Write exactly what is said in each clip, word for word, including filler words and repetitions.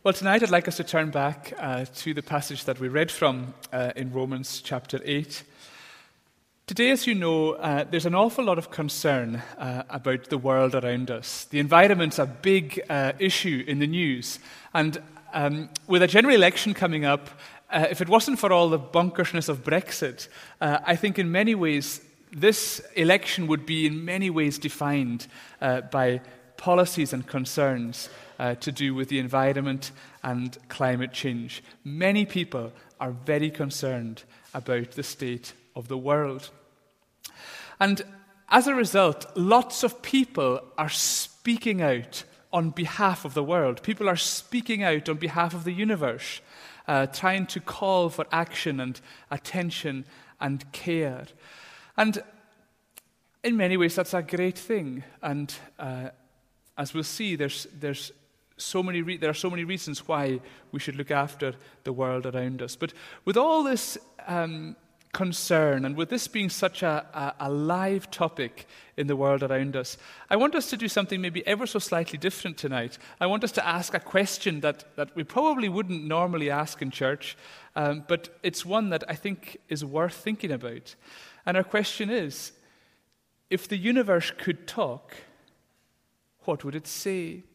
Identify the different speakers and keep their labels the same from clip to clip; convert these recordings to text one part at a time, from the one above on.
Speaker 1: Well, tonight I'd like us to turn back uh, to the passage that we read from uh, in Romans chapter eight. Today, as you know, uh, there's an awful lot of concern uh, about the world around us. The environment's a big uh, issue in the news. And um, with a general election coming up, uh, if it wasn't for all the bonkersness of Brexit, uh, I think in many ways this election would be in many ways defined uh, by policies and concerns uh, to do with the environment and climate change. Many people are very concerned about the state of the world. And as a result, lots of people are speaking out on behalf of the world. People are speaking out on behalf of the universe, uh, trying to call for action and attention and care. And in many ways, that's a great thing. And uh, as we'll see, there's there's so many re- there are so many reasons why we should look after the world around us. But with all this um, concern, and with this being such a, a, a live topic in the world around us, I want us to do something maybe ever so slightly different tonight. I want us to ask a question that, that we probably wouldn't normally ask in church, um, but it's one that I think is worth thinking about. And our question is, if the universe could talk, what would it say?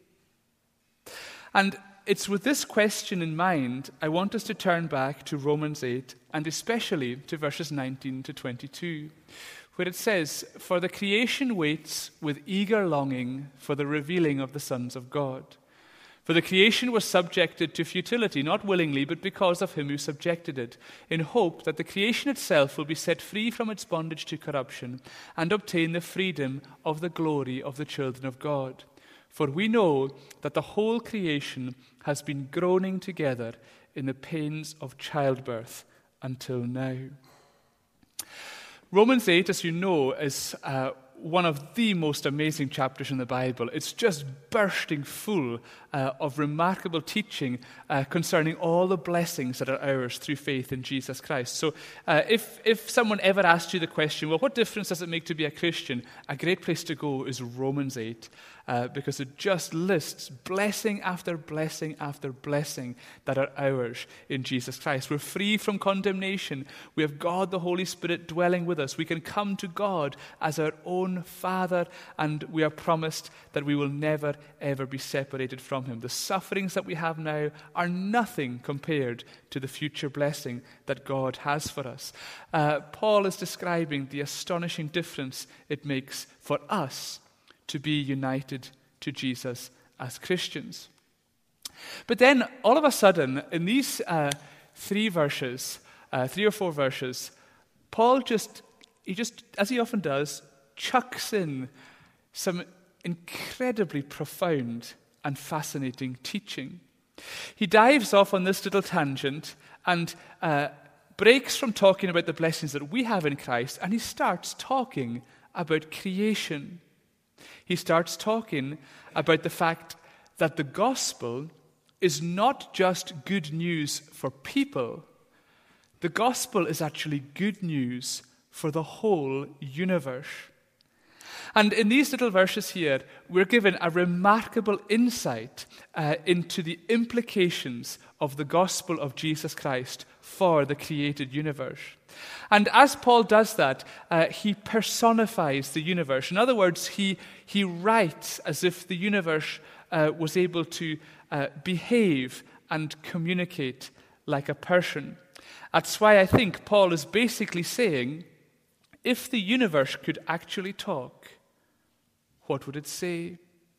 Speaker 1: And it's with this question in mind, I want us to turn back to Romans eight, and especially to verses nineteen to twenty-two, where it says, "For the creation waits with eager longing for the revealing of the sons of God. For the creation was subjected to futility, not willingly, but because of him who subjected it, in hope that the creation itself will be set free from its bondage to corruption and obtain the freedom of the glory of the children of God. For we know that the whole creation has been groaning together in the pains of childbirth until now." Romans eight, as you know, is uh, one of the most amazing chapters in the Bible. It's just bursting full uh, of remarkable teaching uh, concerning all the blessings that are ours through faith in Jesus Christ. So uh, if, if someone ever asked you the question, well, what difference does it make to be a Christian? A great place to go is Romans eight. Uh, because it just lists blessing after blessing after blessing that are ours in Jesus Christ. We're free from condemnation. We have God the Holy Spirit dwelling with us. We can come to God as our own Father, and we are promised that we will never, ever be separated from Him. The sufferings that we have now are nothing compared to the future blessing that God has for us. Uh, Paul is describing the astonishing difference it makes for us to be united to Jesus as Christians. But then, all of a sudden, in these uh, three verses, uh, three or four verses, Paul just, he just, as he often does, chucks in some incredibly profound and fascinating teaching. He dives off on this little tangent and uh, breaks from talking about the blessings that we have in Christ, and he starts talking about creation. He starts talking about the fact that the gospel is not just good news for people. The gospel is actually good news for the whole universe. And in these little verses here, we're given a remarkable insight uh, into the implications of the gospel of Jesus Christ for the created universe. And as Paul does that, uh, he personifies the universe. In other words, he, he writes as if the universe uh, was able to uh, behave and communicate like a person. That's why I think Paul is basically saying, if the universe could actually talk, what would it say?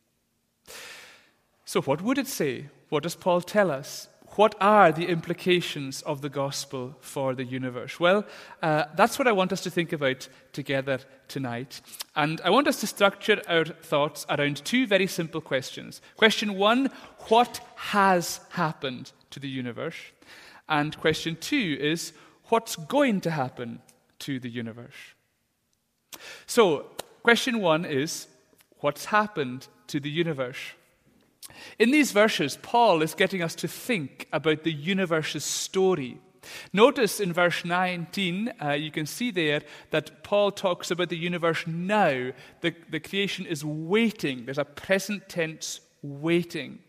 Speaker 1: So what would it say? What does Paul tell us? What are the implications of the gospel for the universe? Well, uh, that's what I want us to think about together tonight. And I want us to structure our thoughts around two very simple questions. Question one, what has happened to the universe? And question two is, what's going to happen to the universe? So, question one is, what's happened to the universe? In these verses, Paul is getting us to think about the universe's story. Notice in verse nineteen, uh, you can see there that Paul talks about the universe now. The, the creation is waiting. There's a present tense waiting.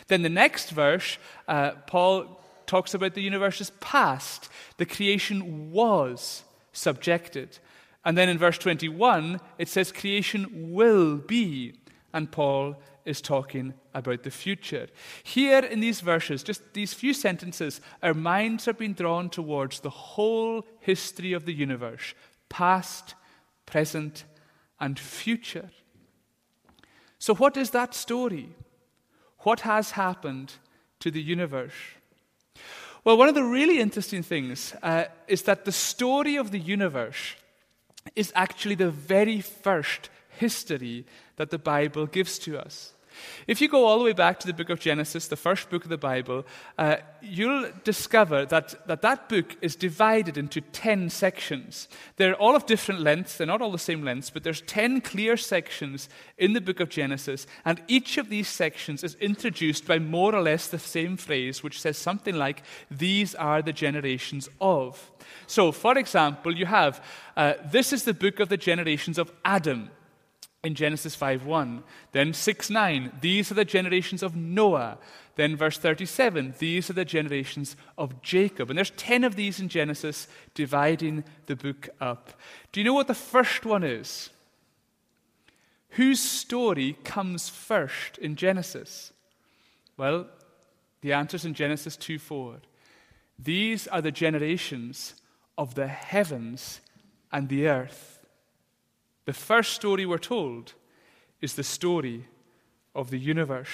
Speaker 1: Then the next verse, uh, Paul talks about the universe's past. The creation was subjected. And then in verse twenty-one, it says creation will be. And Paul is talking about the future. Here in these verses, just these few sentences, our minds are being drawn towards the whole history of the universe, past, present, and future. So what is that story? What has happened to the universe? Well, one of the really interesting things uh, is that the story of the universe is actually the very first history that the Bible gives to us. If you go all the way back to the book of Genesis, the first book of the Bible, uh, you'll discover that, that that book is divided into ten sections. They're all of different lengths. They're not all the same lengths, but there's ten clear sections in the book of Genesis, and each of these sections is introduced by more or less the same phrase, which says something like, these are the generations of. So, for example, you have, uh, this is the book of the generations of Adam, in Genesis five one. Then six nine, these are the generations of Noah. Then verse thirty-seven, these are the generations of Jacob. And there's ten of these in Genesis, dividing the book up. Do you know what the first one is? Whose story comes first in Genesis? Well, the answer's in Genesis two four. These are the generations of the heavens and the earth. The first story we're told is the story of the universe.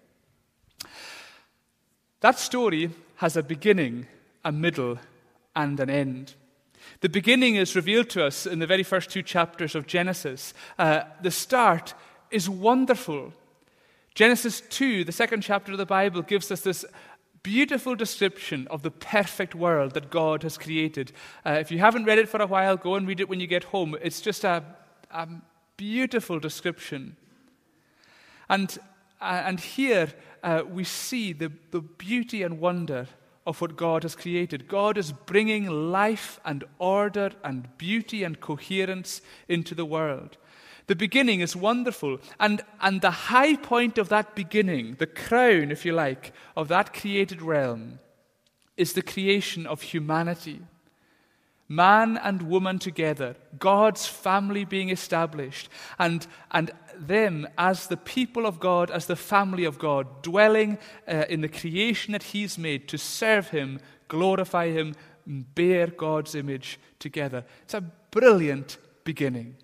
Speaker 1: That story has a beginning, a middle, and an end. The beginning is revealed to us in the very first two chapters of Genesis. Uh, the start is wonderful. Genesis two, the second chapter of the Bible, gives us this beautiful description of the perfect world that God has created. Uh, if you haven't read it for a while, go and read it when you get home. It's just a A beautiful description. And, uh, and here uh, we see the, the beauty and wonder of what God has created. God is bringing life and order and beauty and coherence into the world. The beginning is wonderful. And, and the high point of that beginning, the crown, if you like, of that created realm, is the creation of humanity. Man and woman together, God's family being established, and, and them as the people of God, as the family of God, dwelling uh, in the creation that He's made to serve Him, glorify Him, and bear God's image together. It's a brilliant beginning.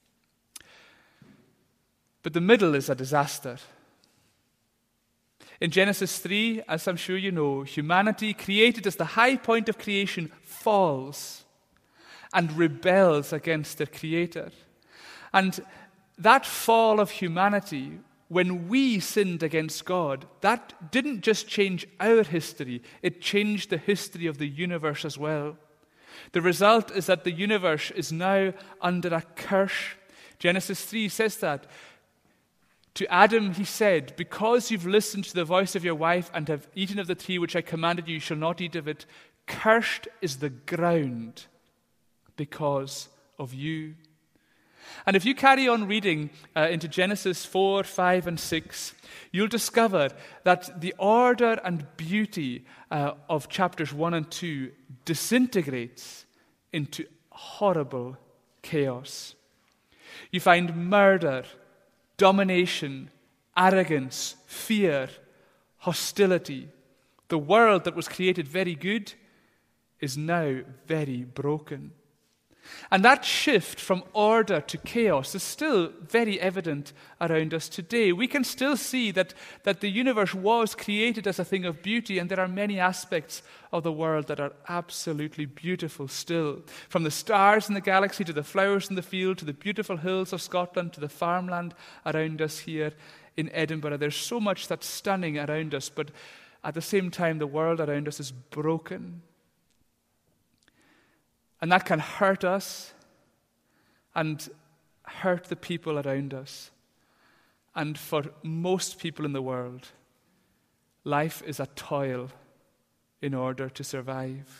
Speaker 1: But the middle is a disaster. In Genesis three, as I'm sure you know, humanity, created as the high point of creation, falls and rebels against their Creator. And that fall of humanity, when we sinned against God, that didn't just change our history, it changed the history of the universe as well. The result is that the universe is now under a curse. Genesis three says that. To Adam he said, because you've listened to the voice of your wife and have eaten of the tree which I commanded you, you shall not eat of it, cursed is the ground because of you. And if you carry on reading uh, into Genesis four, five, and six, you'll discover that the order and beauty uh, of chapters one and two disintegrates into horrible chaos. You find murder, domination, arrogance, fear, hostility. The world that was created very good is now very broken. And that shift from order to chaos is still very evident around us today. We can still see that, that the universe was created as a thing of beauty, and there are many aspects of the world that are absolutely beautiful still. From the stars in the galaxy to the flowers in the field to the beautiful hills of Scotland to the farmland around us here in Edinburgh. There's so much that's stunning around us, but at the same time the world around us is broken. And that can hurt us and hurt the people around us. And for most people in the world, life is a toil in order to survive.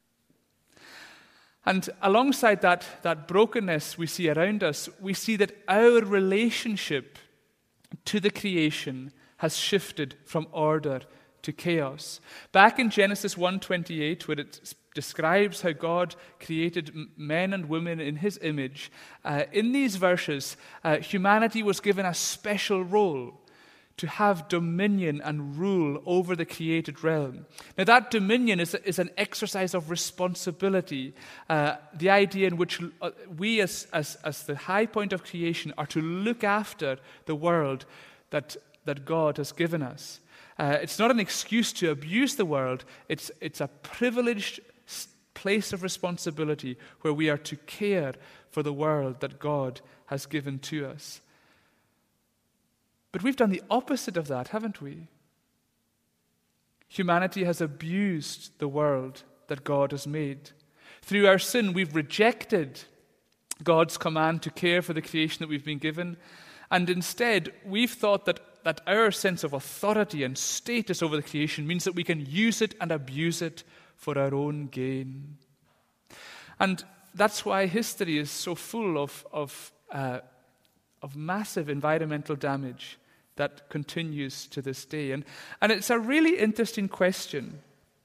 Speaker 1: And alongside that, that brokenness we see around us, we see that our relationship to the creation has shifted from order to chaos. Back in Genesis one twenty-eight, where it describes how God created men and women in his image, uh, in these verses, uh, humanity was given a special role to have dominion and rule over the created realm. Now, that dominion is, is an exercise of responsibility, uh, the idea in which uh, we, as, as, as the high point of creation, are to look after the world that, that God has given us. Uh, it's not an excuse to abuse the world. It's, it's a privileged place of responsibility where we are to care for the world that God has given to us. But we've done the opposite of that, haven't we? Humanity has abused the world that God has made. Through our sin, we've rejected God's command to care for the creation that we've been given, and instead, we've thought that, that our sense of authority and status over the creation means that we can use it and abuse it for our own gain. And that's why history is so full of, of uh, of massive environmental damage that continues to this day. And, and it's a really interesting question.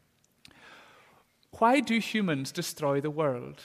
Speaker 1: Why do humans destroy the world?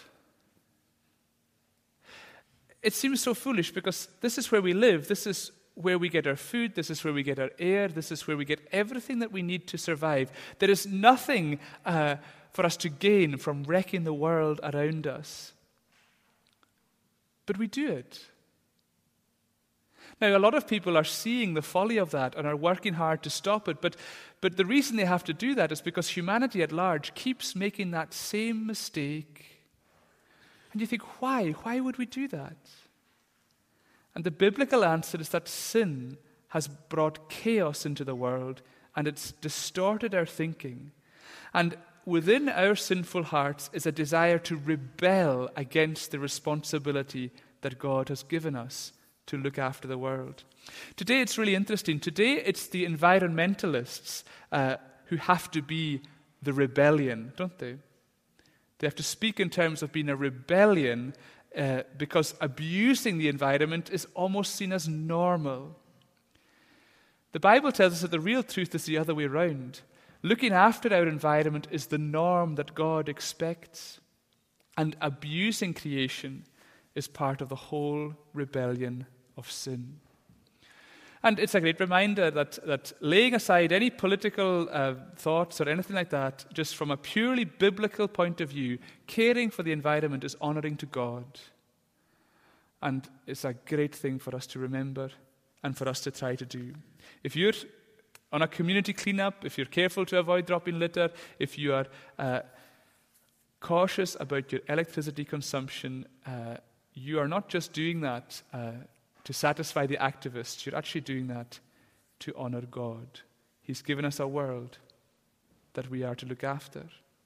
Speaker 1: It seems so foolish because this is where we live, this is where we get our food, this is where we get our air, this is where we get everything that we need to survive. There is nothing uh, for us to gain from wrecking the world around us. But we do it. Now, a lot of people are seeing the folly of that and are working hard to stop it, but, but the reason they have to do that is because humanity at large keeps making that same mistake. And you think, why? Why would we do that? And the biblical answer is that sin has brought chaos into the world and it's distorted our thinking. And within our sinful hearts is a desire to rebel against the responsibility that God has given us to look after the world. Today it's really interesting. Today it's the environmentalists uh, who have to be the rebellion, don't they? They have to speak in terms of being a rebellion uh, because abusing the environment is almost seen as normal. The Bible tells us that the real truth is the other way around. Looking after our environment is the norm that God expects, and abusing creation is part of the whole rebellion of sin. And it's a great reminder that, that laying aside any political uh, thoughts or anything like that, just from a purely biblical point of view, caring for the environment is honoring to God. And it's a great thing for us to remember and for us to try to do. If you're on a community cleanup, if you're careful to avoid dropping litter, if you are uh, cautious about your electricity consumption, uh, you are not just doing that uh, to satisfy the activists, you're actually doing that to honor God. He's given us a world that we are to look after.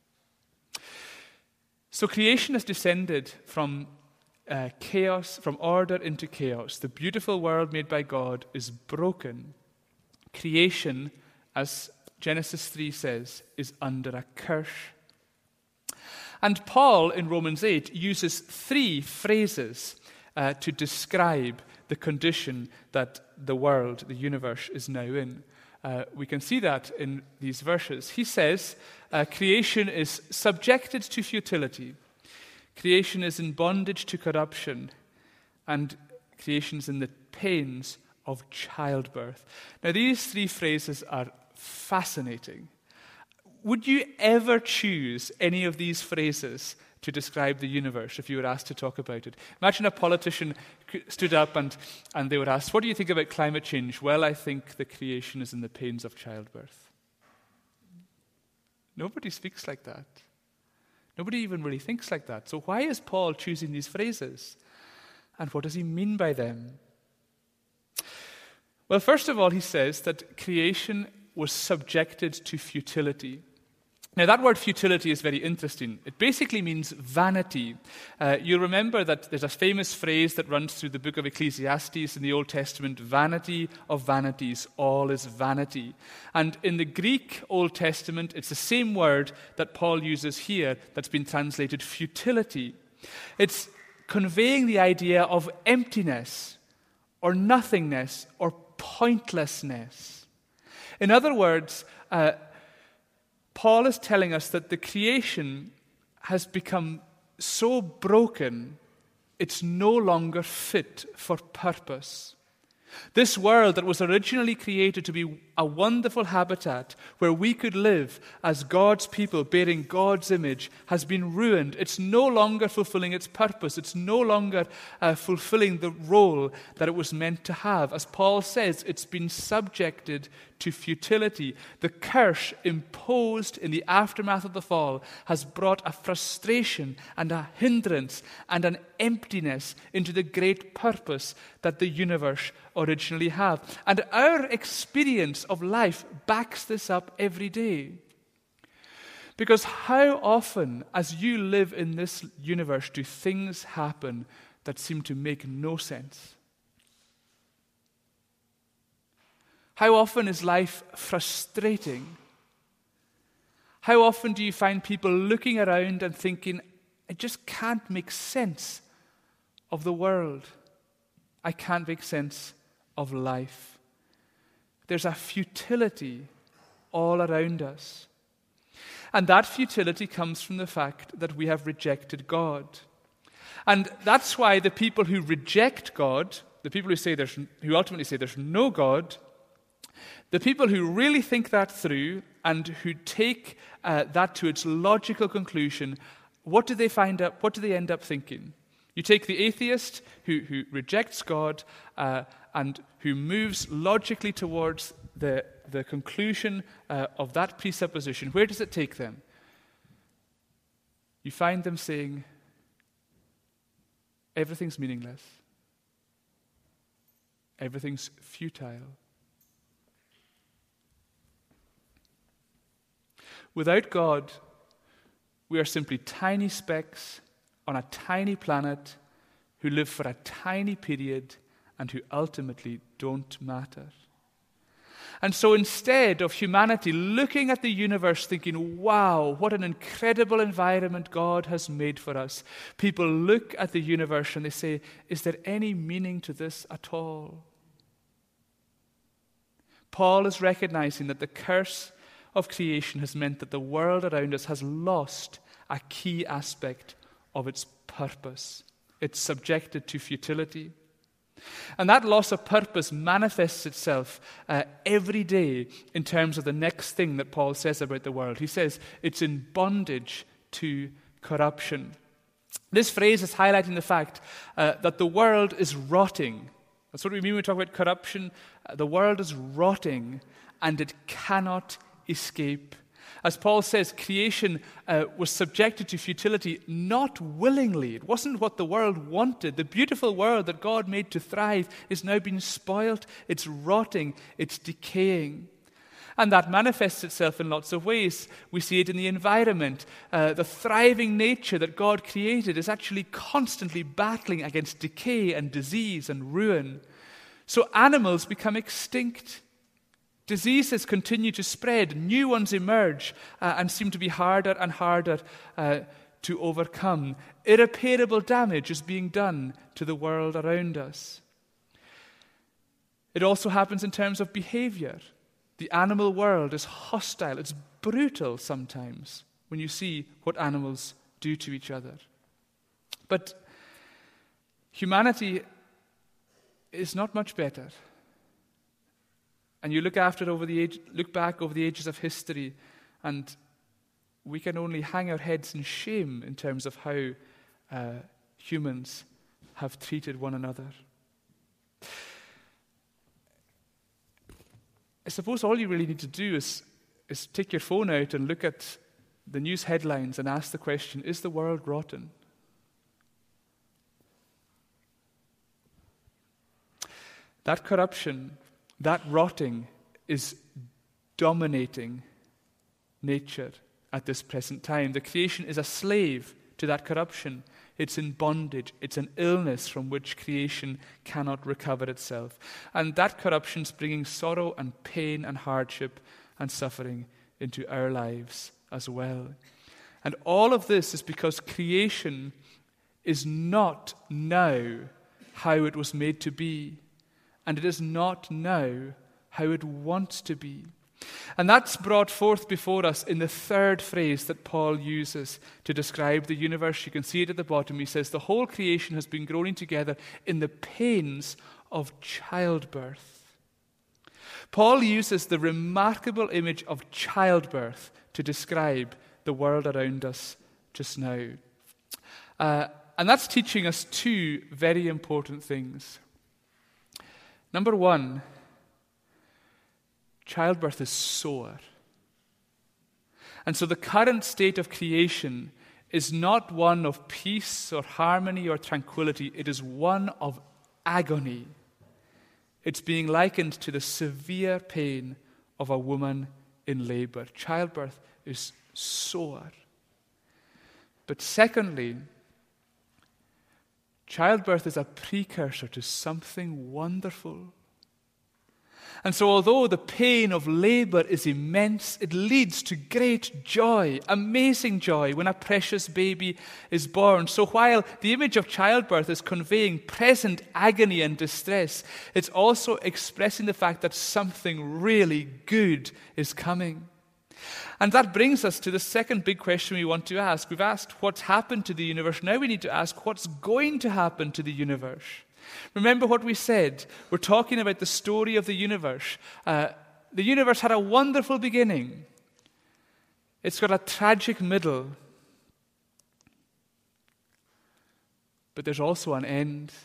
Speaker 1: So creation has descended from uh, chaos, from order into chaos. The beautiful world made by God is broken. Creation, as Genesis three says, is under a curse. And Paul in Romans eight uses three phrases uh, to describe the condition that the world, the universe, is now in. Uh, we can see that in these verses. He says, uh, creation is subjected to futility. Creation is in bondage to corruption. And creation is in the pains of childbirth. Now, these three phrases are fascinating. Would you ever choose any of these phrases to describe the universe if you were asked to talk about it? Imagine a politician stood up and, and they were asked, what do you think about climate change? Well, I think the creation is in the pains of childbirth. Nobody speaks like that. Nobody even really thinks like that. So why is Paul choosing these phrases? And what does he mean by them? Well, first of all, he says that creation was subjected to futility. Now, that word futility is very interesting. It basically means vanity. Uh, you'll remember that there's a famous phrase that runs through the book of Ecclesiastes in the Old Testament, vanity of vanities, all is vanity. And in the Greek Old Testament, it's the same word that Paul uses here that's been translated futility. It's conveying the idea of emptiness or nothingness or pointlessness. In other words, uh, Paul is telling us that the creation has become so broken, it's no longer fit for purpose. This world that was originally created to be a wonderful habitat where we could live as God's people bearing God's image has been ruined. It's no longer fulfilling its purpose. It's no longer uh, fulfilling the role that it was meant to have. As Paul says, it's been subjected to futility. The curse imposed in the aftermath of the fall has brought a frustration and a hindrance and an emptiness into the great purpose that the universe originally had. And our experience of life backs this up every day. Because how often, as you live in this universe, do things happen that seem to make no sense? How often is life frustrating? How often do you find people looking around and thinking, I just can't make sense of the world. I can't make sense of life. There's a futility all around us. And that futility comes from the fact that we have rejected God. And that's why the people who reject God, the people who say there's, who ultimately say there's no God, the people who really think that through and who take uh, that to its logical conclusion, what do they find up? What do they end up thinking? You take the atheist who, who rejects God uh, and who moves logically towards the, the conclusion uh, of that presupposition. Where does it take them? You find them saying, everything's meaningless. Everything's futile. Without God, we are simply tiny specks on a tiny planet who live for a tiny period and who ultimately don't matter. And so instead of humanity looking at the universe thinking, wow, what an incredible environment God has made for us, people look at the universe and they say, is there any meaning to this at all? Paul is recognizing that the curse of creation has meant that the world around us has lost a key aspect of its purpose. It's subjected to futility. And that loss of purpose manifests itself uh, every day in terms of the next thing that Paul says about the world. He says it's in bondage to corruption. This phrase is highlighting the fact uh, that the world is rotting. That's what we mean when we talk about corruption. Uh, the world is rotting and it cannot escape. As Paul says, creation uh, was subjected to futility not willingly. It wasn't what the world wanted. The beautiful world that God made to thrive is now being spoilt. It's rotting. It's decaying. And that manifests itself in lots of ways. We see it in the environment. Uh, the thriving nature that God created is actually constantly battling against decay and disease and ruin. So animals become extinct. Diseases continue to spread, new ones emerge uh, and seem to be harder and harder uh, to overcome. Irreparable damage is being done to the world around us. It also happens in terms of behavior. The animal world is hostile, it's brutal sometimes when you see what animals do to each other. But humanity is not much better. And you look after it over the age, look back over the ages of history, and we can only hang our heads in shame in terms of how uh, humans have treated one another. I suppose all you really need to do is, is take your phone out and look at the news headlines and ask the question, is the world rotten? That corruption, that rotting is dominating nature at this present time. The creation is a slave to that corruption. It's in bondage. It's an illness from which creation cannot recover itself. And that corruption is bringing sorrow and pain and hardship and suffering into our lives as well. And all of this is because creation is not now how it was made to be. And it is not now how it wants to be. And that's brought forth before us in the third phrase that Paul uses to describe the universe. You can see it at the bottom. He says, the whole creation has been groaning together in the pains of childbirth. Paul uses the remarkable image of childbirth to describe the world around us just now. Uh, and that's teaching us two very important things. Number one, childbirth is sore. And so the current state of creation is not one of peace or harmony or tranquility. It is one of agony. It's being likened to the severe pain of a woman in labor. Childbirth is sore. But secondly, childbirth is a precursor to something wonderful. And so although the pain of labor is immense, it leads to great joy, amazing joy when a precious baby is born. So while the image of childbirth is conveying present agony and distress, it's also expressing the fact that something really good is coming. And that brings us to the second big question we want to ask. We've asked what's happened to the universe. Now we need to ask what's going to happen to the universe. Remember what we said. We're talking about the story of the universe. Uh, the universe had a wonderful beginning. It's got a tragic middle. But there's also an end.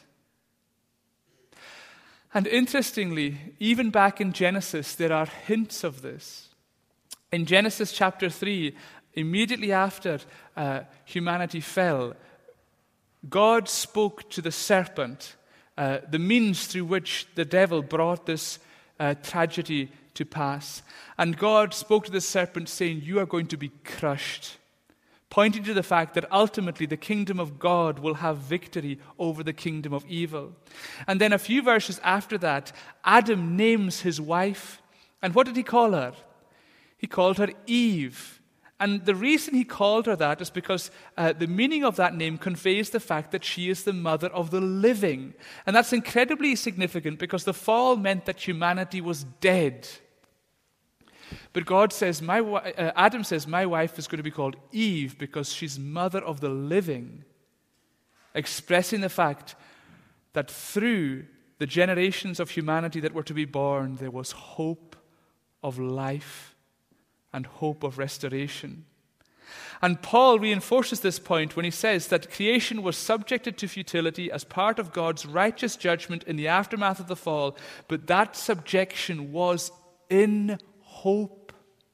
Speaker 1: And interestingly, even back in Genesis, there are hints of this. In Genesis chapter three, immediately after uh, humanity fell, God spoke to the serpent, uh, the means through which the devil brought this uh, tragedy to pass. And God spoke to the serpent saying, you are going to be crushed, pointing to the fact that ultimately the kingdom of God will have victory over the kingdom of evil. And then a few verses after that, Adam names his wife. And what did he call her? He called her Eve. And the reason he called her that is because uh, the meaning of that name conveys the fact that she is the mother of the living. And that's incredibly significant because the fall meant that humanity was dead. But God says, my uh, Adam says, my wife is going to be called Eve because she's mother of the living, expressing the fact that through the generations of humanity that were to be born, there was hope of life and hope of restoration. And Paul reinforces this point when he says that creation was subjected to futility as part of God's righteous judgment in the aftermath of the fall, but that subjection was in hope.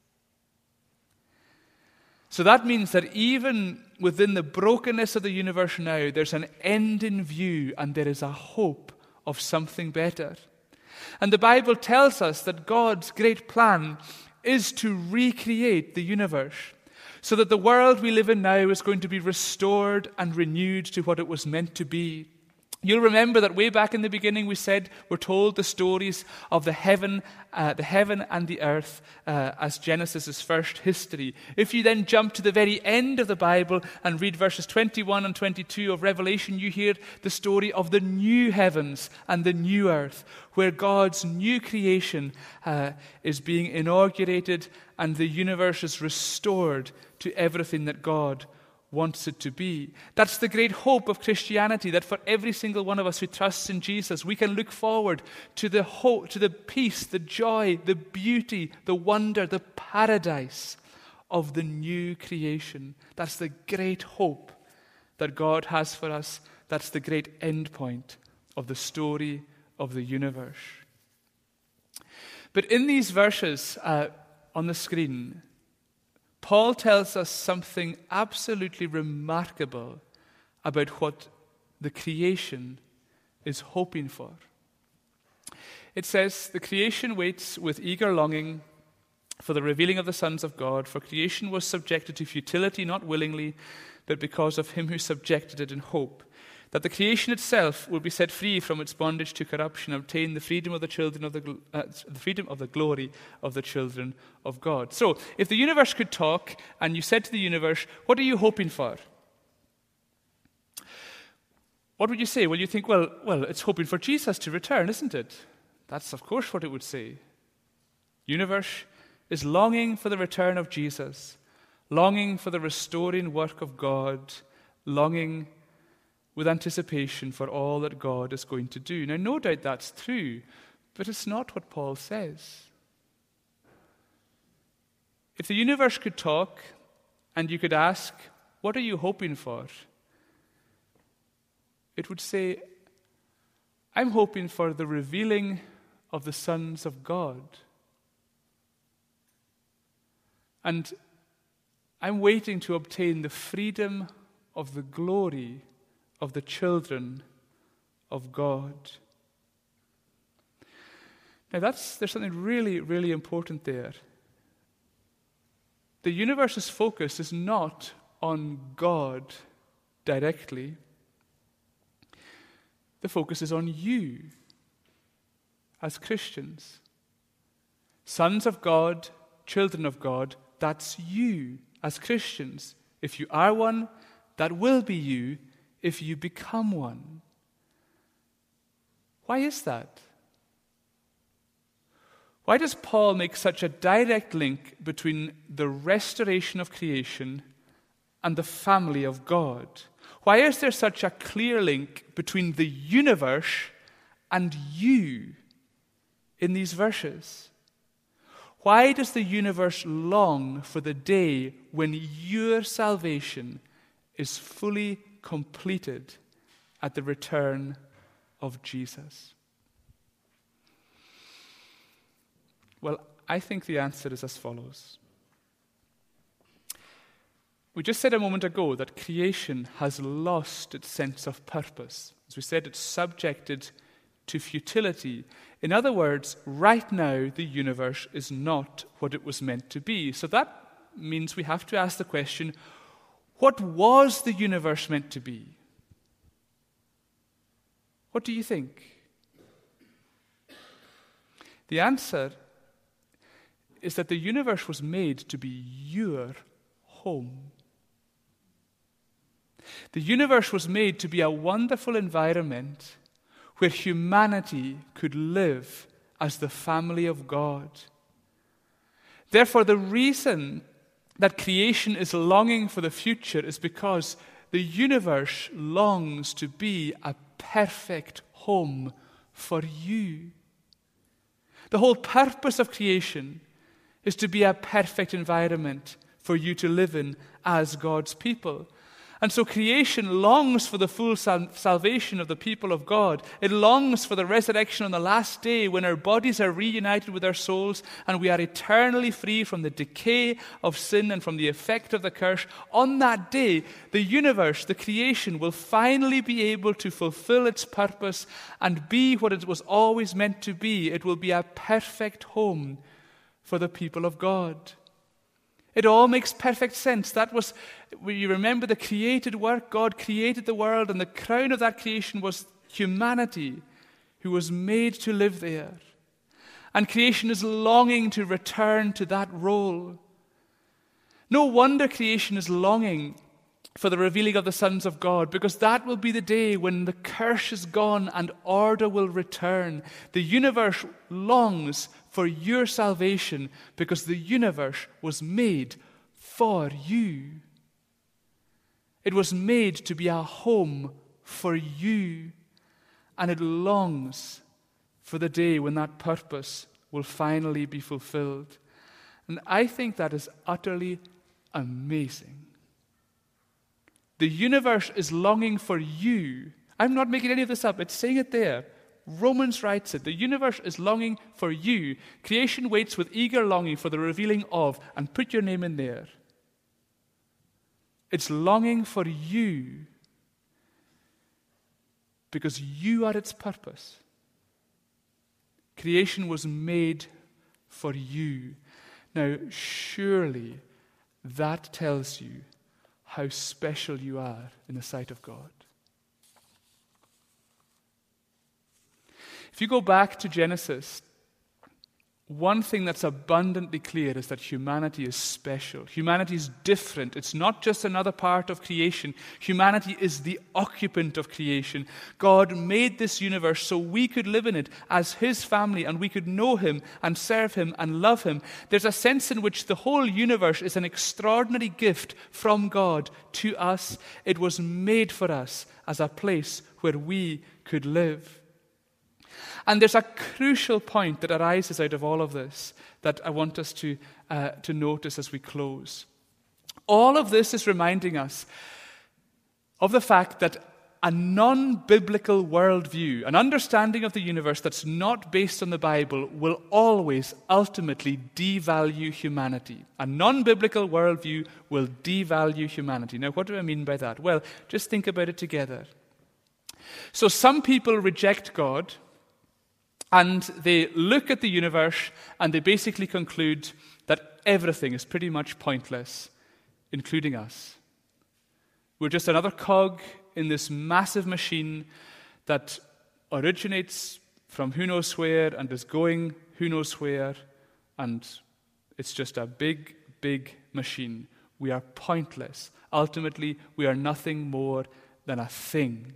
Speaker 1: So that means that even within the brokenness of the universe now, there's an end in view and there is a hope of something better. And the Bible tells us that God's great plan is to recreate the universe so that the world we live in now is going to be restored and renewed to what it was meant to be. You'll remember that way back in the beginning we said we're told the stories of the heaven, uh, the heaven and the earth uh, as Genesis' first history. If you then jump to the very end of the Bible and read verses twenty-one and twenty-two of Revelation, you hear the story of the new heavens and the new earth, where God's new creation uh, is being inaugurated and the universe is restored to everything that God wants it to be. That's the great hope of Christianity, that for every single one of us who trusts in Jesus, we can look forward to the hope, to the peace, the joy, the beauty, the wonder, the paradise of the new creation. That's the great hope that God has for us. That's the great end point of the story of the universe. But in these verses uh, on the screen, Paul tells us something absolutely remarkable about what the creation is hoping for. It says, the creation waits with eager longing for the revealing of the sons of God, for creation was subjected to futility not willingly, but because of him who subjected it in hope, that the creation itself will be set free from its bondage to corruption, and obtain the freedom of the children of the uh, the freedom of the glory of the children of God. So, if the universe could talk, and you said to the universe, "What are you hoping for?" What would you say? Well, you think, well, well, it's hoping for Jesus to return, isn't it? That's of course what it would say. Universe, is longing for the return of Jesus, longing for the restoring work of God, longing with anticipation for all that God is going to do. Now, no doubt that's true, but it's not what Paul says. If the universe could talk and you could ask, what are you hoping for? It would say, I'm hoping for the revealing of the sons of God. And I'm waiting to obtain the freedom of the glory of the children of God. Now that's, there's something really, really important there. The universe's focus is not on God directly. The focus is on you as Christians. Sons of God, children of God, that's you as Christians. If you are one, that will be you if you become one. Why is that? Why does Paul make such a direct link between the restoration of creation and the family of God? Why is there such a clear link between the universe and you in these verses? Why does the universe long for the day when your salvation is fully completed at the return of Jesus? Well, I think the answer is as follows. We just said a moment ago that creation has lost its sense of purpose. As we said, it's subjected to futility. In other words, right now, the universe is not what it was meant to be. So that means we have to ask the question, what was the universe meant to be? What do you think? The answer is that the universe was made to be your home. The universe was made to be a wonderful environment where humanity could live as the family of God. Therefore, the reason that creation is longing for the future is because the universe longs to be a perfect home for you. The whole purpose of creation is to be a perfect environment for you to live in as God's people. And so creation longs for the full sal- salvation of the people of God. It longs for the resurrection on the last day when our bodies are reunited with our souls and we are eternally free from the decay of sin and from the effect of the curse. On that day, the universe, the creation, will finally be able to fulfill its purpose and be what it was always meant to be. It will be a perfect home for the people of God. It all makes perfect sense. That was, you remember the created work. God created the world, and the crown of that creation was humanity, who was made to live there. And creation is longing to return to that role. No wonder creation is longing for the revealing of the sons of God, because that will be the day when the curse is gone and order will return. The universe longs for your salvation because the universe was made for you. It was made to be a home for you, and it longs for the day when that purpose will finally be fulfilled. And I think that is utterly amazing. The universe is longing for you. I'm not making any of this up. It's saying it there. Romans writes it. The universe is longing for you. Creation waits with eager longing for the revealing of, and put your name in there. It's longing for you because you are its purpose. Creation was made for you. Now, surely that tells you how special you are in the sight of God. If you go back to Genesis, one thing that's abundantly clear is that humanity is special. Humanity is different. It's not just another part of creation. Humanity is the occupant of creation. God made this universe so we could live in it as His family, and we could know Him and serve Him and love Him. There's a sense in which the whole universe is an extraordinary gift from God to us. It was made for us as a place where we could live. And there's a crucial point that arises out of all of this that I want us to, uh, to notice as we close. All of this is reminding us of the fact that a non-biblical worldview, an understanding of the universe that's not based on the Bible, will always ultimately devalue humanity. A non-biblical worldview will devalue humanity. Now, what do I mean by that? Well, just think about it together. So some people reject God, and they look at the universe and they basically conclude that everything is pretty much pointless, including us. We're just another cog in this massive machine that originates from who knows where and is going who knows where, and it's just a big, big machine. We are pointless. Ultimately, we are nothing more than a thing.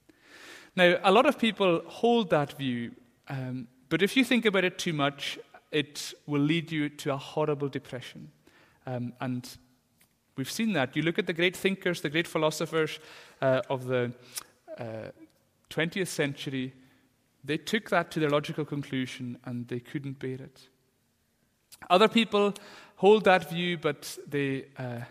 Speaker 1: Now, a lot of people hold that view. Um, but if you think about it too much, it will lead you to a horrible depression. Um, and we've seen that. You look at the great thinkers, the great philosophers uh, of the uh, twentieth century, they took that to their logical conclusion and they couldn't bear it. Other people hold that view, but they uh,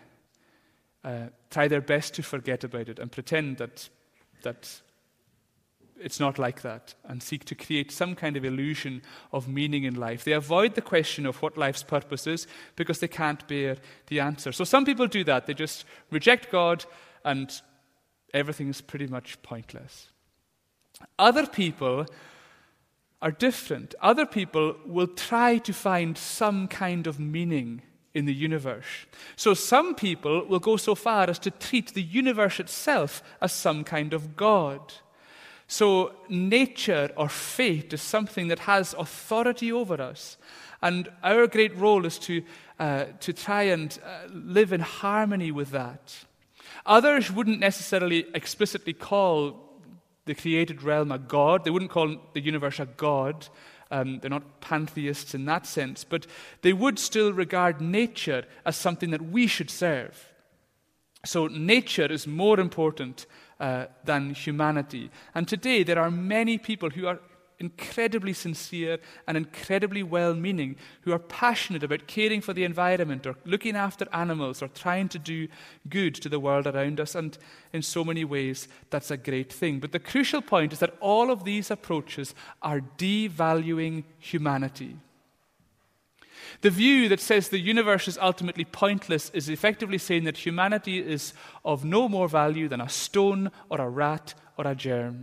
Speaker 1: uh, try their best to forget about it and pretend that that it's not like that, and seek to create some kind of illusion of meaning in life. They avoid the question of what life's purpose is because they can't bear the answer. So some people do that. They just reject God and everything is pretty much pointless. Other people are different. Other people will try to find some kind of meaning in the universe. So some people will go so far as to treat the universe itself as some kind of God. So nature or fate is something that has authority over us. And our great role is to, uh, to try and uh, live in harmony with that. Others wouldn't necessarily explicitly call the created realm a god. They wouldn't call the universe a god. Um, they're not pantheists in that sense. But they would still regard nature as something that we should serve. So nature is more important Uh, than humanity. And today there are many people who are incredibly sincere and incredibly well-meaning, who are passionate about caring for the environment or looking after animals or trying to do good to the world around us. And in so many ways, that's a great thing. But the crucial point is that all of these approaches are devaluing humanity. The view that says the universe is ultimately pointless is effectively saying that humanity is of no more value than a stone or a rat or a germ.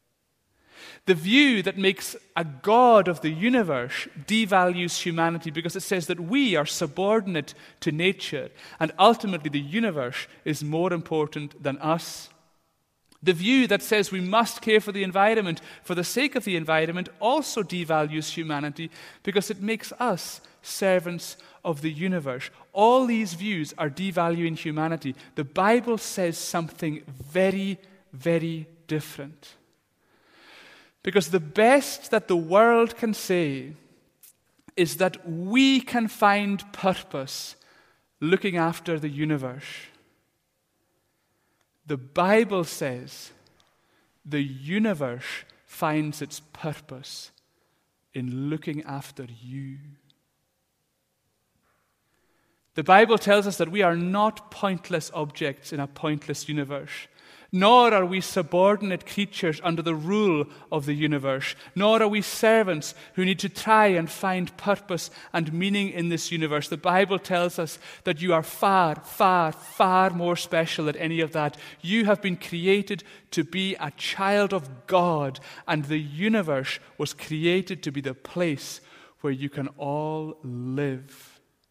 Speaker 1: The view that makes a God of the universe devalues humanity because it says that we are subordinate to nature and ultimately the universe is more important than us. The view that says we must care for the environment for the sake of the environment also devalues humanity because it makes us servants of the universe. All these views are devaluing humanity. The Bible says something very, very different. Because the best that the world can say is that we can find purpose looking after the universe. The Bible says the universe finds its purpose in looking after you. The Bible tells us that we are not pointless objects in a pointless universe, nor are we subordinate creatures under the rule of the universe, nor are we servants who need to try and find purpose and meaning in this universe. The Bible tells us that you are far, far, far more special than any of that. You have been created to be a child of God, and the universe was created to be the place where you can all live.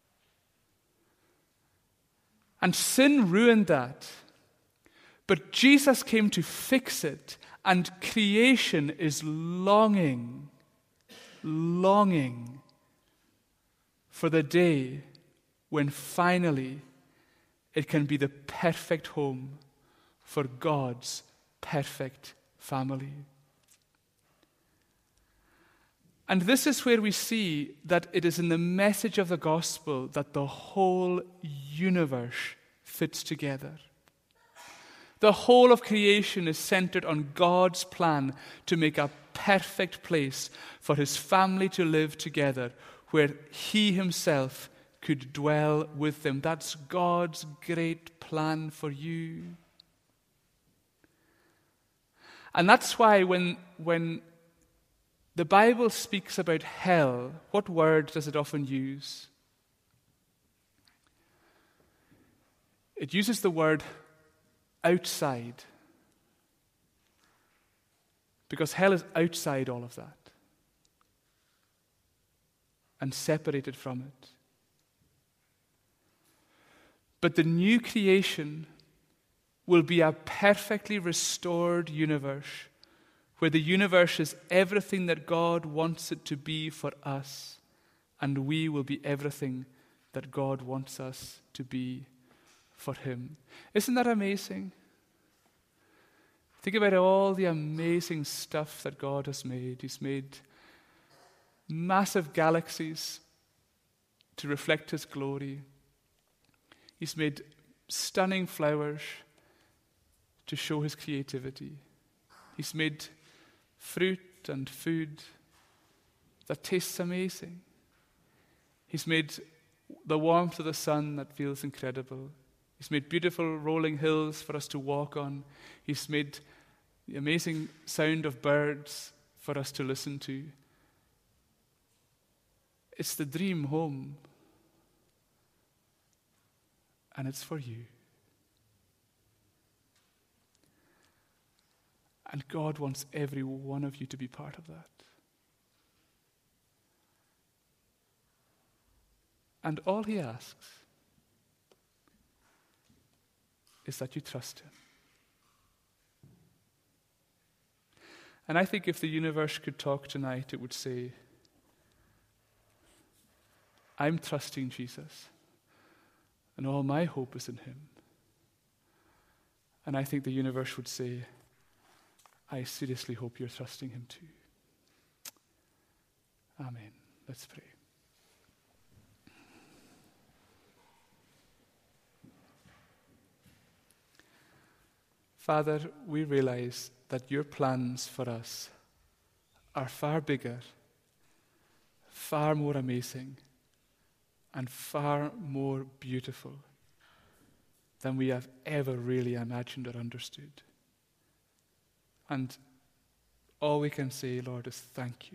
Speaker 1: And sin ruined that. But Jesus came to fix it, and creation is longing, longing for the day when finally it can be the perfect home for God's perfect family. And this is where we see that it is in the message of the gospel that the whole universe fits together. The whole of creation is centered on God's plan to make a perfect place for his family to live together, where he himself could dwell with them. That's God's great plan for you. And that's why when, when the Bible speaks about hell, what word does it often use? It uses the word outside. Because hell is outside all of that. And separated from it. But the new creation will be a perfectly restored universe, where the universe is everything that God wants it to be for us, and we will be everything that God wants us to be for him. Isn't that amazing? Think about all the amazing stuff that God has made. He's made massive galaxies to reflect his glory. He's made stunning flowers to show his creativity. He's made fruit and food that tastes amazing. He's made the warmth of the sun that feels incredible. He's made beautiful rolling hills for us to walk on. He's made the amazing sound of birds for us to listen to. It's the dream home. And it's for you. And God wants every one of you to be part of that. And all he asks is that you trust him. And I think if the universe could talk tonight, it would say, I'm trusting Jesus, and all my hope is in him. And I think the universe would say, I seriously hope you're trusting him too. Amen. Let's pray. Father, we realize that your plans for us are far bigger, far more amazing, and far more beautiful than we have ever really imagined or understood. And all we can say, Lord, is thank you.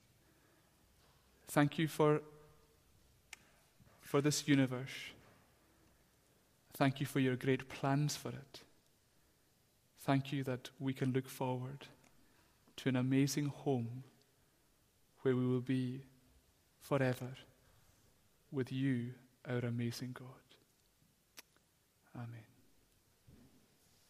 Speaker 1: Thank you for, for this universe. Thank you for your great plans for it. Thank you that we can look forward to an amazing home where we will be forever with you, our amazing God. Amen.